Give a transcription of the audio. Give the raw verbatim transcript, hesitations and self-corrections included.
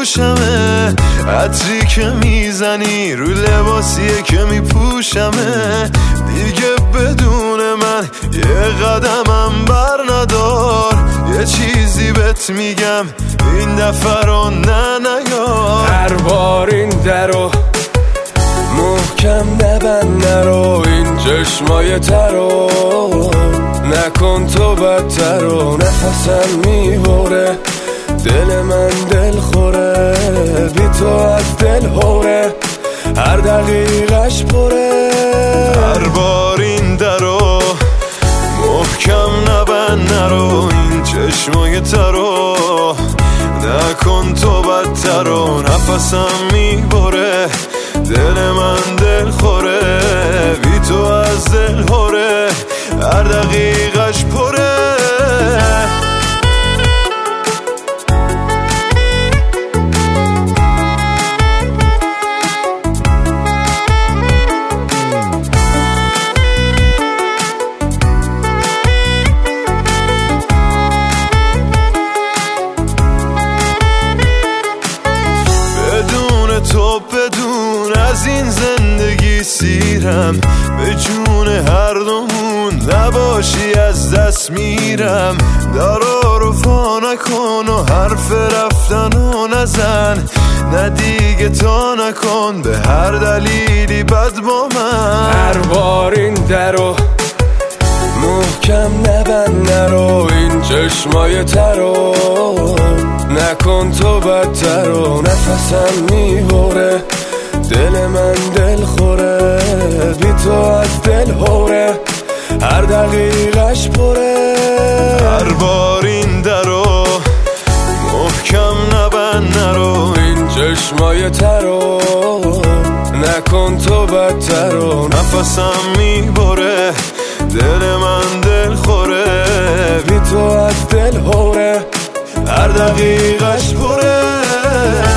گوشمه، عطری که میزنی رو لباسیه که میپوشمه. دیگه بدون من یه قدمم بر ندار، یه چیزی بهت میگم این دفعه رو نه نیار. هر بار این درو محکم نبند، نرو این چشمای ترو نکن تو بدتر و نفسم میبره، دل من دل خوره، بی تو از دل هوره، هر دقیقش پره. هر بار این درو محکم نبند، نرو این چشمای ترو نکن تو بدتر و نفسم میبره، دل من دل خوره، بی تو از دل هوره، هر دقیقش پره. تو بدون از این زندگی سیرم، به جون هر دومون نباشی از دست میرم. درا رو فا نکن و حرف رفتن و نزن، نه دیگه تا نکن به هر دلیلی بد با من. هر بار این درو محکم نبند، نرو این چشمای ترو نکن تو بدتر و نفسم میبره، دل من دل خوره، بی تو از دل هوره، هر دقیقش پره. هر بار این درو محکم نبند، نرو این چشمای ترو نکن تو بدتر و نفسم میبره، دل من دل خوره، بی تو از دل هوره، هر دقیقش پره.